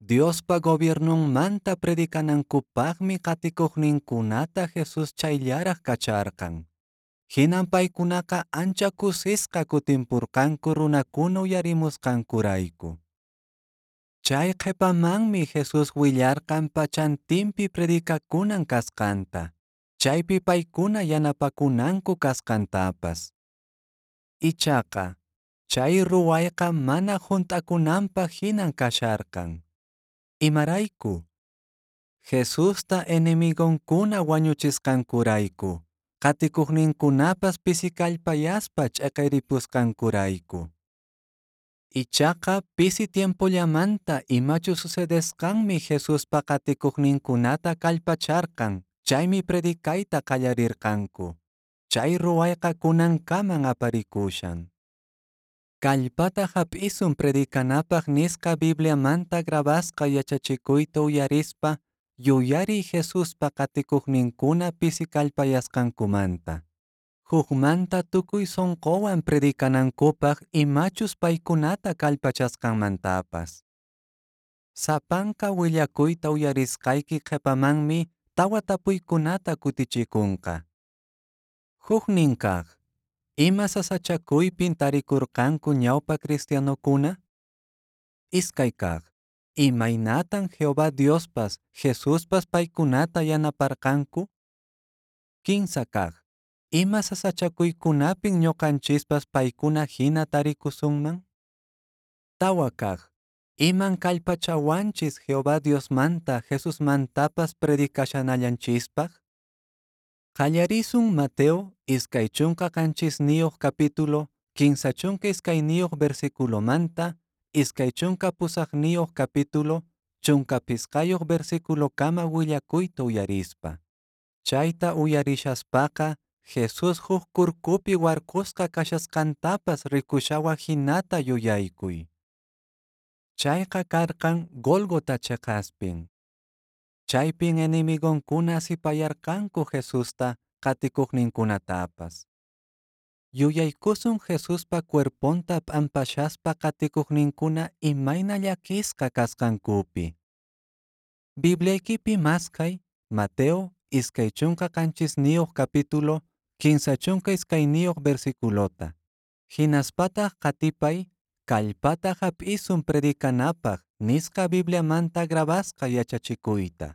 Diospa gobiernunmanta predicanankupaqmi qatikuqninkunata Jesus chayllaraq kacharqan. Hinan paykunaqa ancha kusisqa kutimpurqanku runakuna uyarimusqankurayku. Chay qhipamanmi Jesus willarqan pachantinpi predikakunan kasqanta. Chaypi paykuna yanapakunanku kasqantapas. Ichaqa, chay ruwayqa mana juntakunanpaq hinan kasharqan. Imarayku, Jesusta enemigonkuna wañuchisqankurayku, qatikuqninkunapas pisikallpayaspa ch'eqiripusqankurayku. Ichaqa pisi tiempollamanta imachu sucedesqanmi Jesuspa qatikuqninkunata kallpacharqan, chaymi predikayta qallarirqanku. Chay ruwayqa kunankaman aparikushan. Kallpata hap'isun predikanapaq nisqa Bibliamanta grabasqa yachachikuyta uyarispa, yuyari Jesuspa qatikuqninkuna pisikallpayasqankumanta. Hukmanta tukuy sonqowan predikanankupaq imachus paykunata kallpachasqanmantapas. Sapanka willakuyta uyarisqayki qhipamanmi tawa tapuykunata kutichikunqa. Huknin kaq, ima sasachakuypin tarikurqanku ñawpa cristianokuna? Iskay kaq, imaynatan Jehová Diospas, Jesuspas paykunata yanaparqanku? Kinsa kaq, ima sasachakuykunapin ñuqanchispas paykuna hina tarikusunman? Tawa kaq, iman kallpachawanchis Jehová Diosmanta Jesusmantapas predikashanallanchispaq? Qallarisun Mateo iskay chunka qanchisniyuq capítulo, kinsa chunka iskayniyuq versiculomanta, iskay chunka pusaqniyuq capítulo, chunka pisqayuq versiculo kama willakuyta uyarispa. Chayta uyarishaspaqa, Jesus huk kurkupi warkusqa kashasqantapas rikushawa hinata yuyaykuy. Chayqa karqan Golgota cheqaspin. Chaypin enemigonkuna asipayarqanku Jesusta qatikuqninkunatapas. Yuyaykusun Jesuspa cuerponta p'ampashaspa qatikuqninkuna imayna llakisqa kasqankupi. Bibliaykipi maskay, Mateo iskay chunka qanchisniyuq capítulo, kinsa chunka iskayniyuq versiculota. Hinaspataq qatipay, kallpata hap'isun predikanapaq nisqa Bibliamanta grabasqa yachachikuyta.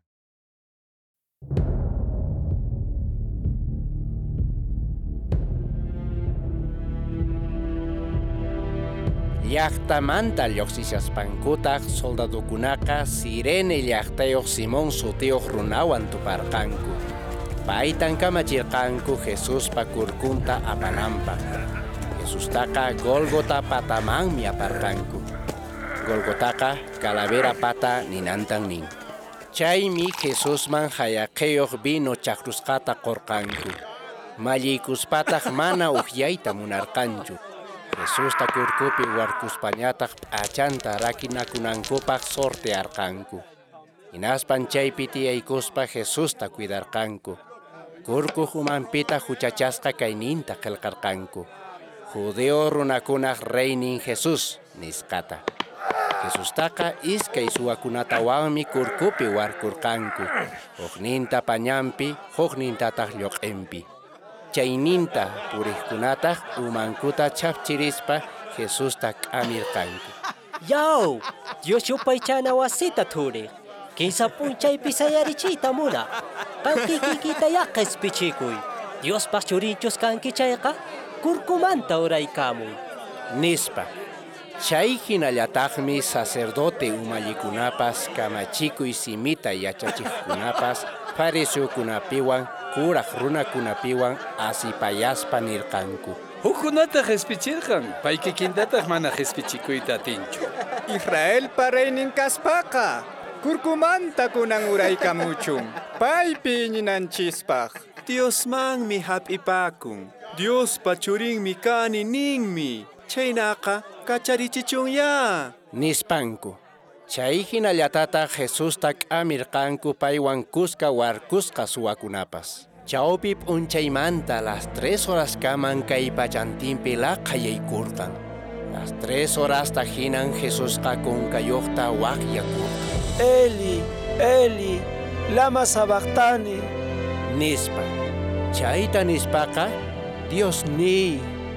Llaqtamanta lluqsishaspankutaq soldadukunaqa Sirene llaqtayuq Simón sutiyuq runawan tuparqanku. Paytan kamachirqanku Jesuspa kurkunta apananpaq. Jesustaqa Golgota patamanmi aparqanku. Golgotaqa calavera pata ninantan nin. Chaymi Jesusman hayaqeyuq vino chaqrusqata qorqanku. Malliikuspataq mana uqyayta munarqanchu. Jesusta kurkupi warkuspañataq p'achanta rakinakunankupaq sortearqanku. Hinaspan chaypi tiyaykuspa Jesusta cuidarqanku. Kurku humanpita huchachasqa kayninta qillqarqanku. Judeo runakunaq reynin Jesus nisqata. Jesustaqa iskay suwakunatawanmi kurkupi warkurqanku. Hukninta pañanpi, huknintataq lluq'inpi. Chayninta purikkunataq umankuta chapchirispa Jesusta k'amirqanku. Yaw, Dios yupaychana wasita thuriq. Kinsa punchaypi sayarichiyta munaq. Qankikikita yaqa ispichikuy. Diospaq churinchus kanki chayqa, kurkumanta uraykamuy. Nispa, chay hinallataqmi sacerdote umalikunapas kamachikuy simita yachachiqkunapas fariseokunapiwan kuraq runakunapiwan asipayaspa nirqanku. Hukkunataq ispichirqan, paykikintataq mana ispichikuyta atinchu. Israel paraynin kaspaqa, kurkumanta kunan uraykamuchun, paypi ñinanchispaq. Diosmanmi hap'ipakun, Diospa churinmi kani ninmi, chaynaqa kacharichichunya. Nispanku, chay hinallatataq Jesusta k'amirqanku paywan kuska warkusqa suwakunapas. Chawpi p'unchaymanta las 3 horas kaman kay pachantinpi laqayaykurqan. Las 3 horasta hinan Jesusqa kunkayuqta waqyakurqan. Eli, Eli, lama sabactani. Nispa. Chayta nispaqa, Dios ni,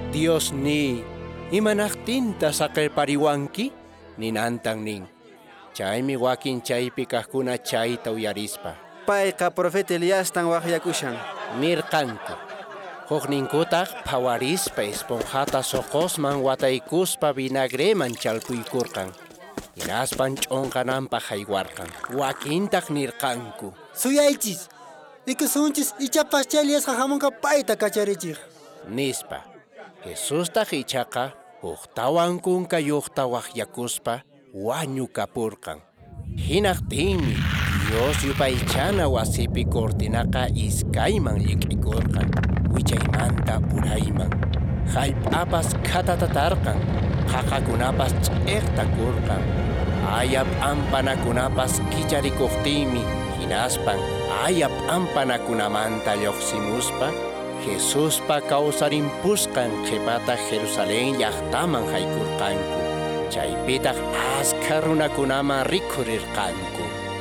imanaqtinta saqirpariwanki? Ninantang nin. Chaymi wakin chaypi kaqkuna chayta uyarispa. Payqa profeta Eliastan waqyakushan. Nirqanku. Hukninkutaq phawarispa esponjata soqosman wataykuspa vinagreman chalpuykurqan. Hinaspan ch'unqananpaq haywarqan. Wakintaq nirqanku. Suyaychis, ikusunchis ichapas chaliasqa hamunqa payta kacharichiq. Nispa. Jesustaq ichaqa huktawan kunkayuqta waqyakuspa wañukapurqan. Hinaqtinmi Dios yupaychana wasipi cortinaqa iskayman lliq'ikurqan. Wichaymanta urayman. Hallp'apas khatatatarqan. Qaqakunapas ch'iqtakurqan. Ayap ampanakunapas kicharikuqtinmi hinaspan ayap ampanakunamanta lluqsimuspa Jesuspa kawsarimpusqan qhipata Jerusalén llaqtaman haykurqanku. Chaypitaq askha runakunaman rikhurirqanku.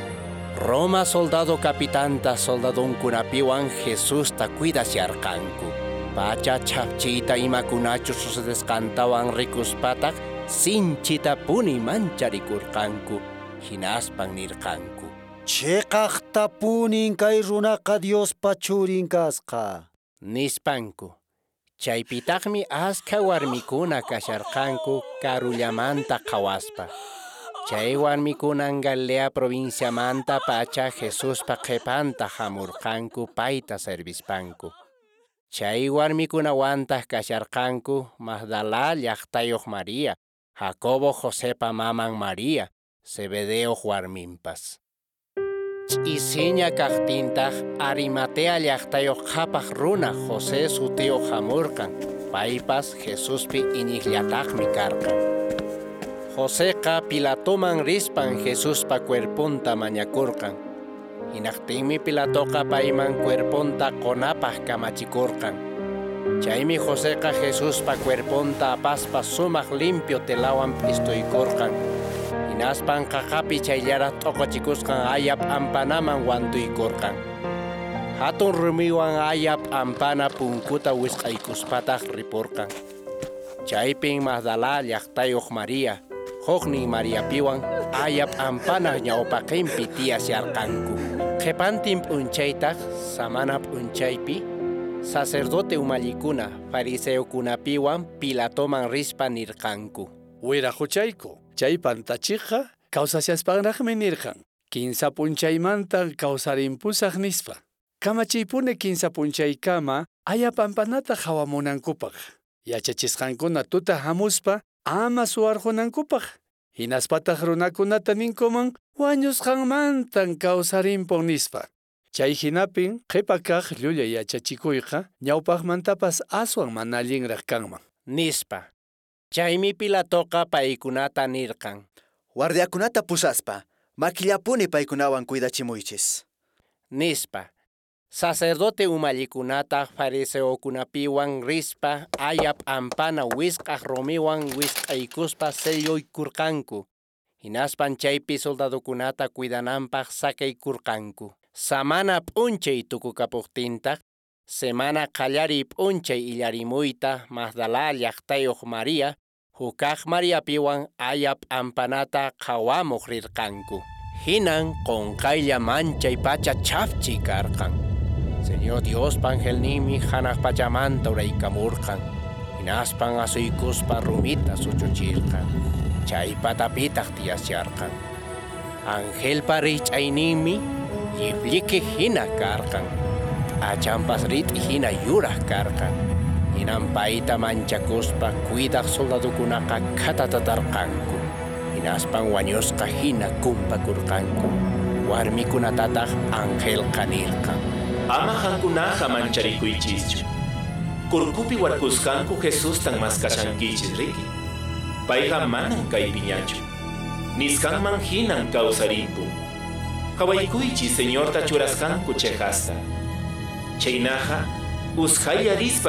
Roma soldado capitanta soldadunkunapiwan Jesusta cuidasyarqanku. Pacha chapchita imakunachu sucedesqantawan rikuspataq sinchita puni mancharicurqanku. Hinaspan nirqanku. Chiqaqta punin kay runaqa Diospa churin kasqa. Nispanku. Chaypitaqmi askha warmikuna kasharqanku karullamanta qhawaspa. Chay warmikunan Galilea provinciamanta pacha Jesuspa qhipanta hamurqanku payta servispanku. Chay warmikunawantaq kasharqanku Magdala llaqtayuq María, Jacobo Josepa maman María, Zebedeo warminpas. Ch'isiña kaqtintaq Arimatea llaqtayuq qhapaq runa José sutiyuq hamurqan. Paypas Jesuspi iñiqllataqmi karqan. Joséqa Pilatoman rispan Jesuspa cuerpunta mañakurqan. Hinaqtinmi Pilatoqa payman cuerpunta qonapaq kamachikurqan. Chaymi Joséqa Jesuspa cuerpunta apaspa sumaq limpio telawan p'istuykurqan. Hinaspan qaqapi chayllara t'uqachikusqan ayap ampanaman wantuykurqan. Hatun rumiwan ayap ampana punkuta wisq'aykuspataq ripurqan. Chaypin Magdala llaqtayuq María, Huknin Mariapiwan ayap ampana ñawpaqinpi tiyasyarqanku. Qhipantin p'unchaytaq samana p'unchaypi sacerdote umallikuna fariseukunapiwan Pilatoman rispa nirqanku. Wiraquchayku, chay pantachiqa kawsasyaspaqnaqmi nirqan. Kinsa punchaymanta kawsarimpusaq nispa. Kamachiypuni kinsa punchaykama ayap ampanata hawamunankupaq. Yachachisqankuna tuta hamuspa ama suwarqunankupaq. Hinaspataq runakunata ninkuman wañusqanmantan kawsarinpun nispa. Chay hinapin qhipa kaq llulla yachachikuyqa ñawpaqmantapas aswan mana allinraq kanman. Nispa. Chaymi Pilatoqa paykunata nirqan. Guardiakunata pusaspa, makillapuni paykunawan cuidachimuychis. Nispa. Sacerdote umallikunata fariseukunapiwan rispa ayap ampana wisq'aq rumiwan wisq'aykuspa selluykurqanku. Hinaspan chaypi soldadukunata cuidananpaq sakaykurqanku. Samana p'unchay tukukapuqtintaq, semana qallari p'unchay illarimuyta Magdala llaqtayuq María, hukaq Mariapiwan ayap ampanata qhawamuq rirqanku. Hinan qunqaylla manchay pacha chapchiy karqan. Señor Diospa angelninmi hanaq pachamanta uraykamurqan. Hinaspan asuykuspa rumita suchuchirqan. Chay patapitaq tiyasyarqan. Angelpa riqch'ayninmi llifliki hina karqan. Achampas rit'i hina yuraq karqan. Hinan payta manchakuspa cuidaq soldadukunaqa khatatatarqanku. Hinaspan wañusqa hina kumpakurqanku. Warmikunatataq angelqa nirqan. Ama hankunaqa mancharikuychischu. Kurkupi warkusqanku Jesustan maskashankichis riki. Payqa manan kaypiñachu. Nisqanman hinan kawsarimpun. Hawaykuychis Señorta churasqanku chejasta. Chaynaqa uskaylla rispa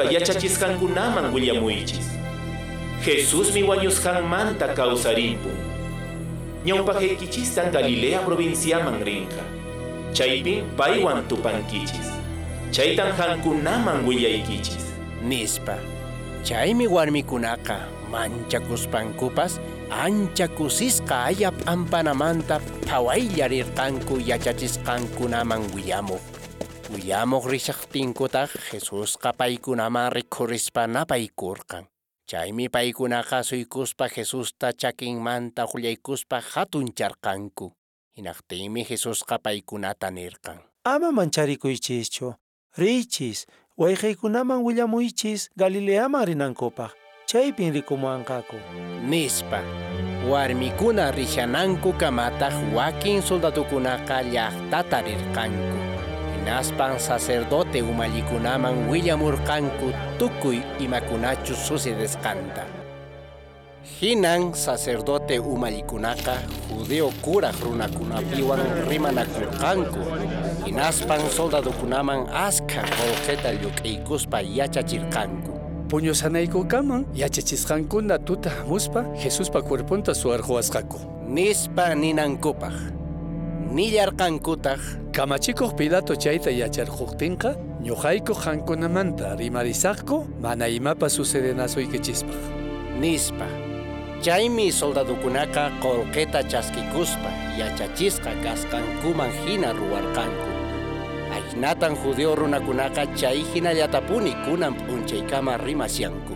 yachachisqankunaman willamuychis. Jesusmi wañusqanmanta kawsarimpun. ñawpaqaykichistan Galilea provinciaman rinqa. Chaypin paywan tupankichis. Chaytan hankunaman willaykichis. Nispa, chaymi warmikunaqa manchakuspankupas ancha kusisqa ayap ampanamanta phawaylla rirqanku yachachisqankunaman willamuq. Willamuq rishaqtinkutaq Jesusqa paykunaman rikhurispa napaykurqan. Chaymi paykunaqa suykuspa Jesusta chakinmanta qullaykuspa hatuncharqanku. Hinaqtinmi Jesusqa paykunata nirqan: Ama mancharikuychischu. Riychis, wayqiykunaman willamuychis Galileaman rinankupaq. Chaypin rikumuwanqaku. Nispa, warmikuna rishananku kamataq wakin soldadukunaqa llaqtata rirqanku. Hinaspan sacerdote umalikunaman willamurqanku tukuy imakunachu sucedesqanta. Hinan sacerdote umalikunaqa judeo kuraq runakunapiwan rimanakurqanku. Hinaspan soldadukunaman askha qolqeta lluq'iykuspa yachachirqanku. Puño sanaykukaman yachachisqankuna tuta hamuspa Jesuspa cuerpunta suwarquwasqaku. Nispa ninankupaq. Nillarqankutaq Kamachikuq Pilato chayta yacharquqtinqa ñuqayku qankunamanta rimarisaqku mana imapas sucedenasuykichispaq. Nispa, chaymi soldadukunaqa qolqeta chaskikuspa yachachisqa kasqankuman hina ruwarqanku. Aynatan judeo runakunaqa chay hinallatapuni kunan p'unchaykama rimasyanku.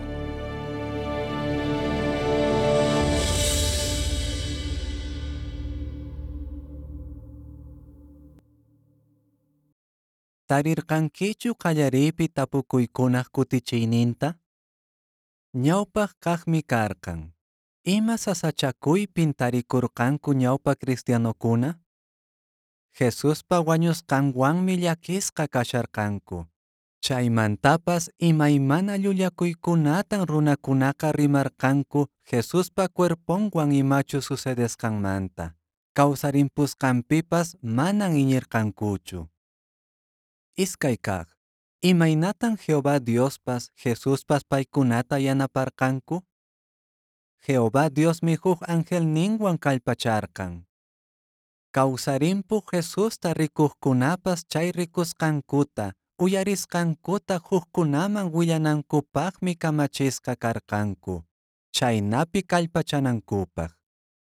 Tarirqankichu qallariypi tapukuykunaq kutichiyninta? Ñawpaq kaqmi karqan. Ima sasachakuypin tarikurqanku ñawpa cristianokuna? Jesuspa wañusqanwanmi llakisqa kasharqanku. Chaymantapas imaymana llullakuykunatan runakunaqa rimarqanku Jesuspa cuerponwan imachu sucedesqanmanta. Kawsarimpusqanpipas manan iñirqankuchu. Iskay kaq, imaynatan Jehová Diospas Jesuspas paykunata yanaparqanku? Jehová Diosmi huk angelninwan kallpacharqan. Kawsarimpu Jesusta rikuqkunapas chay rikusqankuta, uyarisqankuta hukkunaman willanankupaqmi kamachisqa karqanku. Chaynapi kallpachanankupaq.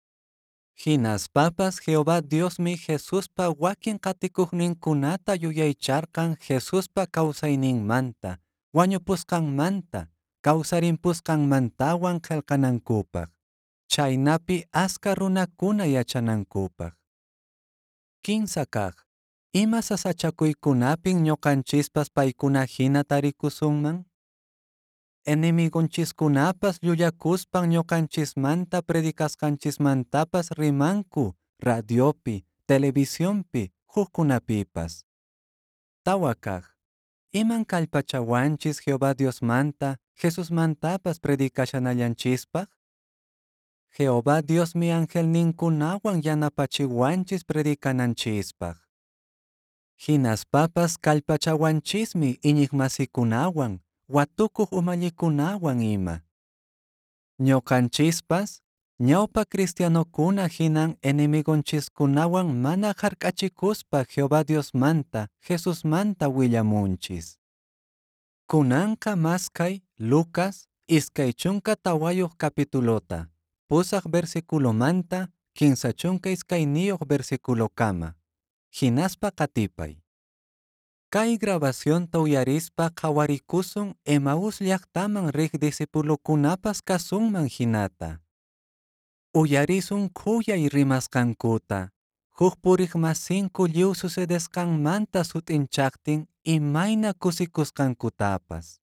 Hinaspapas Jehová Diosmi Jesuspa wakin qatikuqninkunata yuyaycharqan Jesuspa kawsayninmanta, wañupusqanmanta, kawsarimpusqanmantawan qillqanankupaq. Chaynapi aska runakuna yachanankupaq. Kinsa kaq, ima sasachakuykunapin ñuqanchispas paykuna hina tarikusunman? Enemigonchiskunapas llullakuspan ñuqanchismanta predikasqanchismantapas rimanku radiopi, televisionpi, hukkunapipas. Tawa kaq, iman kallpachawanchis Jehová Diosmanta, Jesusmantapas predikashanallanchispaq? Jehová Diosmi angelninkunawan yanapachiwanchis predikananchispaq. Hinaspapas kallpachawanchismi iñiqmasikunawan, watukuq umalikunawan ima. Ñuqanchispas, ñawpa cristianokuna hinan enemigonchiskunawan mana hark'achikuspa Jehová Diosmanta, Jesusmanta willamunchis. Kunanqa maskay Lucas iskay chunka tawayuq capitulota, pusaq versiculomanta, kinsa chunka iskayniyuq versiculokama. Hinaspa qatipay. Kay grabacionta uyarispa qawarikusun Emaús llaqtaman riq disipulukunapas kasunman hinata. Uyarisun khuyay rimasqankuta, huk puriqmasinku lliw sucedesqanmanta sutinchaqtin imayna kusikusqankutapas.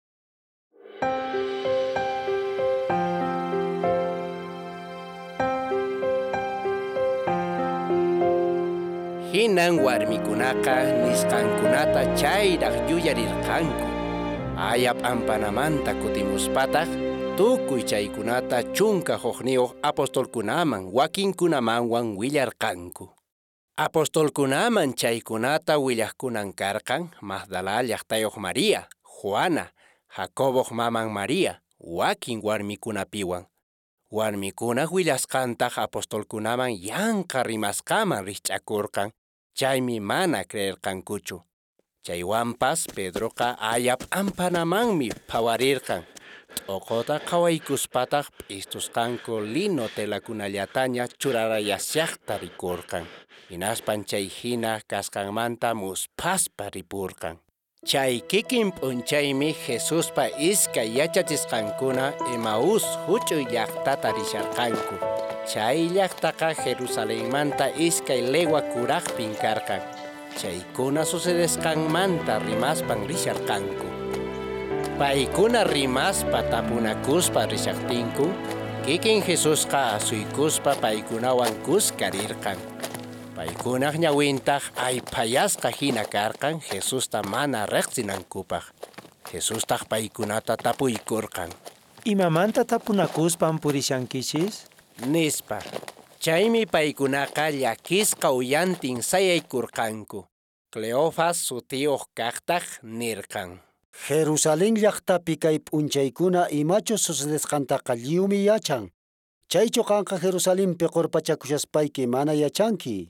Hinan warmikunaqa nisqankunata chayraq yuyarirqanku. Ayap ampanamanta kutimuspataq tukuy chaykunata chunka huqniyuq apostolkunaman wakinkunamanwan willarqanku. Apostolkunaman chaykunata willaqkunan karqan Magdala llaqtayuq María, Juana, Jacoboq maman María, wakin warmikunapiwan. Warmikuna willasqantaq apostolkunaman yanqa rimasqaman rikch'akurqan, chaymi mana creerqankuchu. Chaywanpas Pedroqa ayap ampanamanmi phawarirqan. T'uquta qhawaykuspataq p'istusqanku lino telakunallataña churarayasllaqta rikurqan. Hinaspan chay hina kasqanmanta muspaspa ripurqan. Chay kikin p'unchaymi Jesuspa iskay yachachisqankuna Emaús huch'uy llaqtata risharqanku. Chay llaqtaqa Jerusalenmanta iskay lewa kuraqpin karqan. Chaykuna sucedesqanmanta rimaspan risharqanku. Paykuna rimaspa tapunakuspa rishaqtinku, kikin Jesusqa asuykuspa paykunawan kuskarirqan. Paykunaq ñawintaq ayphayasqa hina karqan Jesusta mana riqsinankupaq. Jesustaq paykunata tapuykurqan. ¿Imamanta tapunakuspan purishankichis? Nispa. Chaymi paykunaqa llakisqa uyantin sayaykurqanku. Cleofas sutiyuq kaqtaq nirqan. Jerusalén llaqtapi kay p'unchaykuna imachu sucedesqantaqa lliwmi yachan. Chaychu qanqa Jerusalenpi qurpachakushasqayki mana yachanki.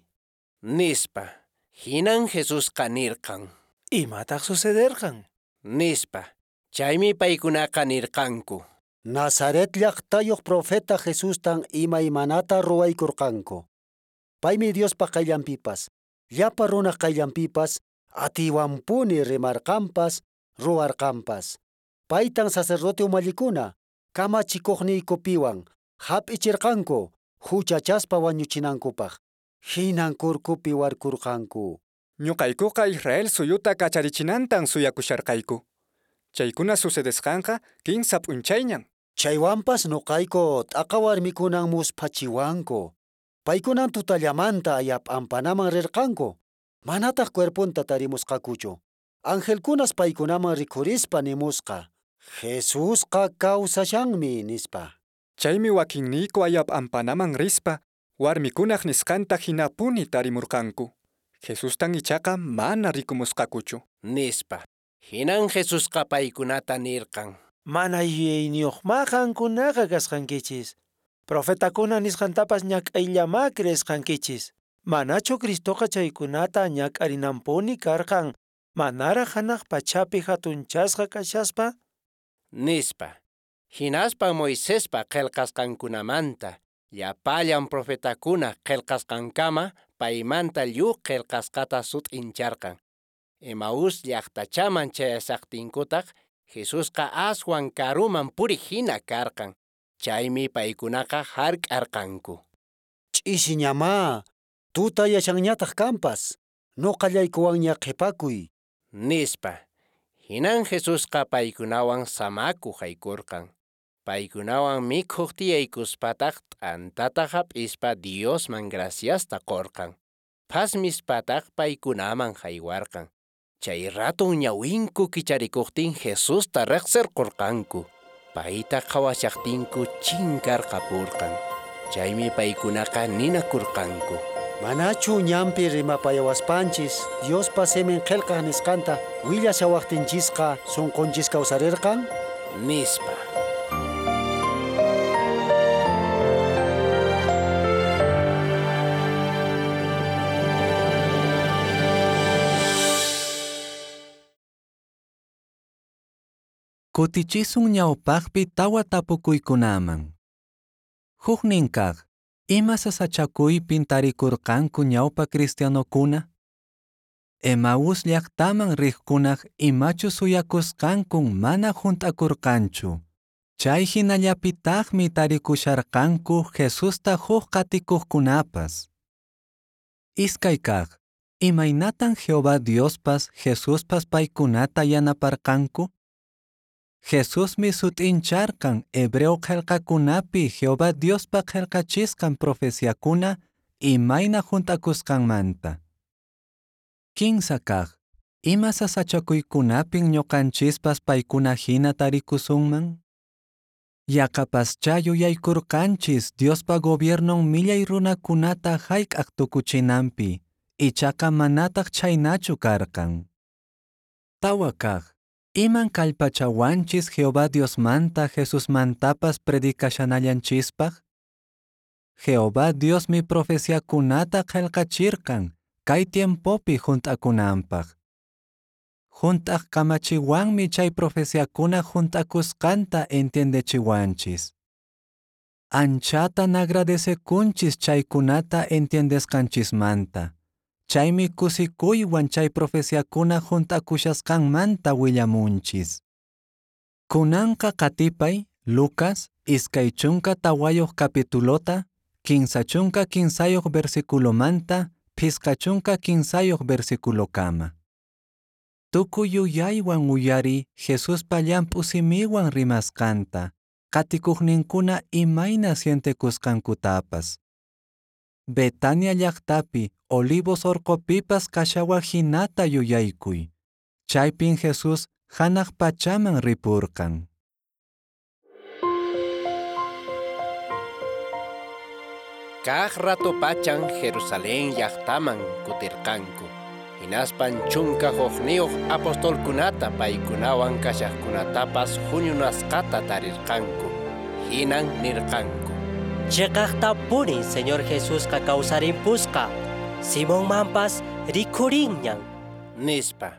Nispa. Hinan Jesusqa nirqan. ¿Imataq sucederqan? Nispa. Chaymi paykunaqa nirqanku. Nazaret llaqtayuq profeta Jesustan imaymanata ruwaykurqanku. Paymi Diospa qayllanpipas, llapa runa qayllanpipas, atiwanpuni rimarqanpas, ruwarqanpas. Paytan sacerdote umallikuna, kamachikuqniykupiwan, hap'ichirqanku, huchachaspa wañuchinankupaq. Hinan kurkupi warkurqanku. Ñuqaykuqa Israel suyuta kacharichinantan suyakusharqayku. Chaykuna sucedesqanqa kinsa p'unchayñan. Chaywanpas nuqayku t'aqa warmikunan muspachiwanku. Paykunan tutallamanta ayap ampanaman rirqanku. Manataq cuerpunta tarimusqakuchu. Angelkunas paykunaman rikhurispa nimusqa. Jesusqa kawsashanmi nispa. Chaymi wakinniyku ayap ampanaman rispa, warmikunaq nisqanta hinapuni tarimurqanku. Jesustan ichaqa mana rikumusqakuchu. Nispa. Hinan Jesusqa paykunata nirqan. Mana yuyayniyuqma qankunaqa kasqankichis. Profetakuna nisqantapas ñak'ayllama creesqankichis. Manachu Cristoqa chaykunata ñak'arinanpuni karqan. Manara hanaq pachapi hatunchasqa kashaspa? Nispa. Hinaspa Moisespa qillqasqankunamanta, llapallan profetakuna qillqasqankama paymanta lluq qillqasqata sut'incharqan. Emaús llaqtachaman chayasaqtinkutaq Jesusqa aswan karuman puri hina karqan. Chaymi paykunaqa hark'arqanku. Ch'isiñama, tuta yachanñataq kanpas. Nuqallaykuwanña qhipakuy. Nispa. Hinan Jesusqa paykunawan samaku haykurqan. Paykunawan mikhuq tiyaykuspataq t'antata hap'ispa Diosman graciasta qorqan. Phasmispataq paykunaman haywarqan. Chay ratun ñawinku kicharikuqtin Jesusta riqsirqurqanku. Payta qhawashaqtinku chinkarqapurqan. Chaymi paykunaqa ninakurqanku. Manachu ñampi rimapayawaspanchis Diospa semen qillqaq nisqanta willashawaqtinchisqa sunqunchis kawsarirqan? Nispa. Kutichisun ñawpaqpi tawa tapukuykunaman. Hukninkaq, ima sasachakuypin tarikurqanku ñawpa cristianokuna? Emaús llaqtaman riqkunaq imachu suyakusqankun mana hunt'akurqanchu. Chay hinallapitaqmi tarikusharqanku Jesusta huk qatikuqkunapas. Iskay kaq, imaynatan Jehová Diospas Jesuspas paykunata yanaparqanku? Jesusmi sut'incharqan hebreo qillqakunapi Jehová Diospa qillqachisqan profeciakuna imayna hunt'akusqanmanta. Kinsa kaq, ima sasachakuykunapin ñuqanchispas paykuna hina tarikusunman? Yaqapascha yuyaykurqanchis Diospa gobiernon millay runakunata hayk'aq tukuchinanpi, ichaqa manataq chaynachu karqan. Tawa kaq, Iman kallpachawanchis Jehová Dios manta Jesus mantapas predikashanallanchispaq? Jehová Dios mi profeciakunata qillqachirkan kay tiempopi junt'akunanpaq. Junt'aq kamachiwanmi chay profeciakuna junt'akusqanta entiendechiwanchis. Anchata nagradesekunchis chaykunata entiendesqanchismanta. Chaymi kusikuywan chay profeciakuna junt'akushasqanmanta willamunchis. Kunanqa qatipay Lucas iskay chunka tawayuq kapitulota, kinsa chunka kinsayuq versiculomanta, phisqa chunka kinsayuq versiculokama. Tukuy yuyaywan uyari Jesuspa llampu simiwan rimasqanta, qatikuqninkuna imayna sientekusqankutapas. Betania llaqtapi, Olivos orqopipas kashawa hinata yuyaykuy. Chaypin Jesus hanaq pachaman ripurqan. Kaq rato pachan Jerusalén llaqtaman kutirqanku. Hinaspan chunka huqniyuq apostolkunata paykunawan kashaqkunatapas huñunasqata tarirqanku. Hinan nirqanku: Chikaqtapuni Señor Jesus kawsarimpusqa, Simón manpas rikurinñan. Nispa,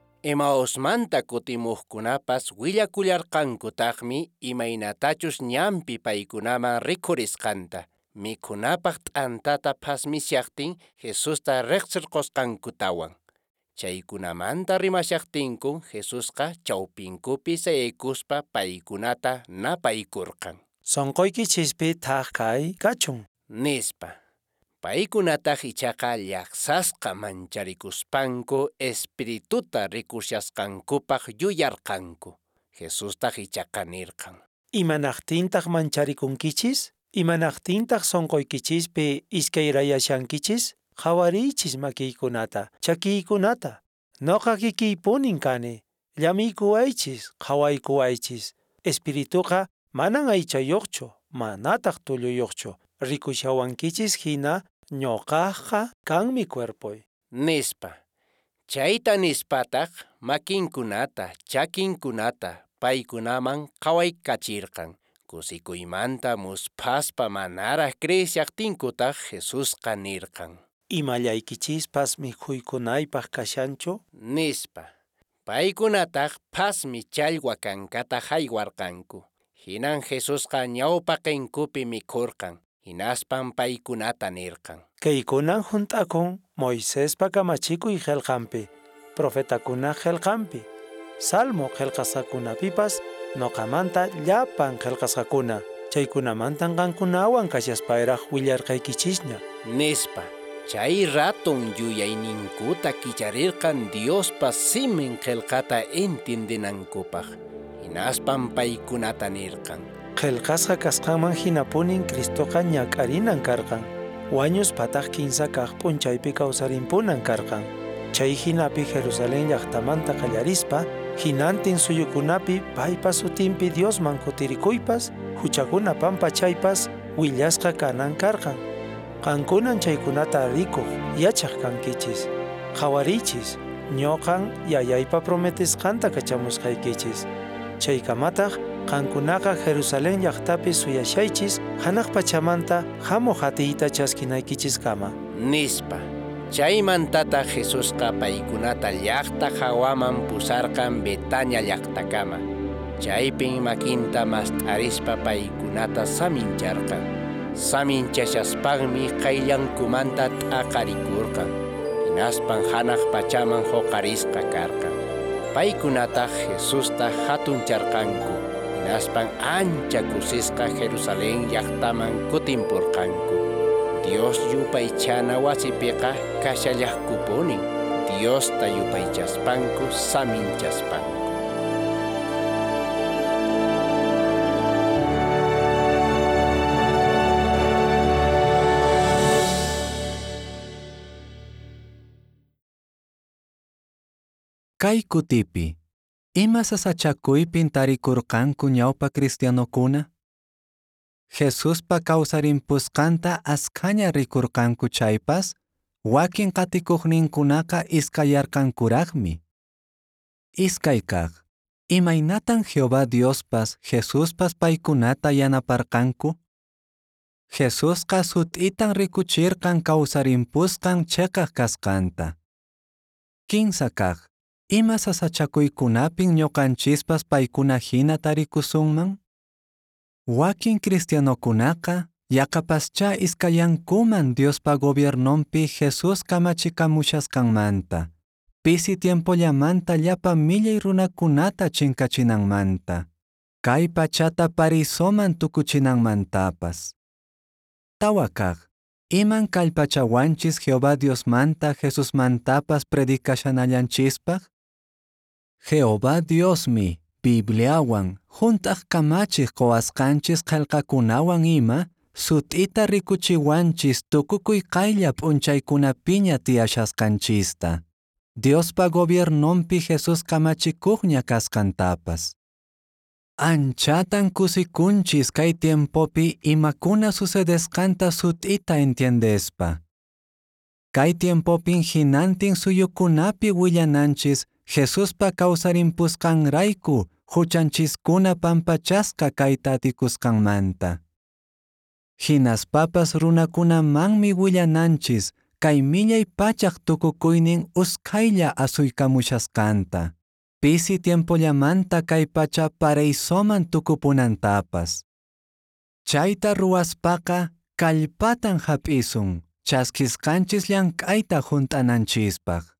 Emausmanta kutimuqkunapas willakullarqankutaqmi imaynatachus ñampi paykunaman rikurisqanta. Mikunapaq t'antata phasmisyaqtin Jesusta riqsirqusqankutawan. Chaykunamanta rimashaqtinku Jesusqa chawpinkupi sayaykuspa paykunata napaykurqan. Sonqoykichispi thaqkay kachun. Nispa, paykunataq ichaqa llaqsasqa mancharicuspanku espirituta rikushasqankupaq yuyarqanku. Jesustaq ichaqa nirqan: Imanaqtintaq mancharicunkichis? Imanaqtintaq sonqoykichispi iskayrayashankichis? Qhawariychis makiykunata, chakiykunata. Noqa kikiypunin kani. Llamiykuwaychis, qhawaykuwaychis. Espirituqa manan aychayuqchu, manataq tulluyuqchu. Rikushawankichis hina ñoqaqqa kanmi cuerpoy. Nispa, chayta nispataq makinkunata, chakinkunata paykunaman qhawaykachirqan. Kusikuymanta muspaspa manaraq kriyishaqtinkutaq Jesusqa nirqan: ¿Imallaykichispas mikhuykunaypaq kashanchu? Nispa, paykunataq phasmi challwa kankata haywarqanku. Hinan Jesusqa ñawpa qinkupi mikhurqan. Hinaspan paykunata nirqan: Kaykunan junt'akun Moisespa kamachikuy qillqanpi, profetakuna qillqanpi, Salmo qillqasqakunapipas noqamanta llapan qillqasqakuna. Chaykunamantan qankunawan kashaspayraq willarqaykichisña. Nispa, chay ratun yuyayninkuta kicharirqan Diospa simin qillqata entiendinankupaq. Hinaspan paykunata nirqan: Qillqasqa kasqanman hinapunin Cristoqa ñak'arinan karqan. Wañuspataq kinsa kaq p'unchaypi kawsarimpunan karqan. Chay hinapi Jerusalén llaqtamanta qallarispa, hinantin suyukunapi paypa sutinpi Diosman kutirikuypas, huchakuna pampachaypas willasqa kanan karqan. Qankunan chaykunata rikuq yachaq kankichis. Qhawariychis, ñoqan yayaypa prometisqanta kachamusqaykichis. Chaykamataq qankunaqa Jerusalén llaqtapi suyashaychis hanaq pachamanta hamuq hatiyta chaskinaykichis kama. Nispa, chaymantata Jesusqa paykunata llaqta hawaman pusarqan Betania llaqtakama. Chaypin makinta mast'arispa paykunata samincharqan. Saminchashaspanmi qayllankumanta t'aqarikurqan. Hinaspan hanaq pachaman huqarisqa karqan. Paykunata Jesusta hatuncharqanku. Hinaspan ancha kusisqa Jerusalén llaqtaman kutimpurqanku. Dios yupaychana wasipiqa kashallaqkupunin. Diosta yupaychaspanku saminchaspanku. Kay kutipi, ima sasachakuypin tarikurqanku ñawpa cristianokuna? Jesuspa kawsarimpusqanta askaña rikurqanku chaypas, wakin qatikuqninkunaqa iskayarqankuraqmi. Iskay kaq, Imaynatan Jehová Diospas, Jesuspas paikunata yanaparqanku? Jesusqa sut'itan rikuchirqan kawsarimpusqan chekaq kasqanta. Kinsa kaq, ima sasachakuykunapin ñuqanchispas paykuna hina tarikusunman? Wakin cristianokunaqa yaqapascha iskayankuman Diospa gobiernompi Jesus kamachikamushasqanmanta. Pisi tiempollamanta llapa millay runakunata chinkachinanmanta. Kay pachata parisoman tukuchinanmantapas. Tawa kaq, iman kallpachawanchis Jehová Diosmanta Jesusmantapas predikashanallanchispaq? Jehová Diosmi Bibliawan juntaq kamachiq qowasqanchis qillqakunawan ima sut'ita rikuchiwanchis tukukuy qaylla p'unchaykunapiña tiyashasqanchista. Diospa gobiernompi Jesus kamachikuqña kasqantapas. Anchatan kusikunchis kay tiempopi imakuna sucedesqanta sut'ita entiendespa. Kay tiempopin hinantin suyukunapi willananchis Jesuspa kawsarimpusqanrayku huchanchiskuna pampachasqa kay tatikusqanmanta. Hinaspapas runakunamanmi willananchis kay millay pachaq tukukuynin uskaylla asuykamushasqanta. Pisi tiempollamanta kay pacha paraysoman tukupunantapas. Chayta ruwaspaqa kallpatan hap'isun, chaskisqanchis llank'ayta hunt'ananchispaq.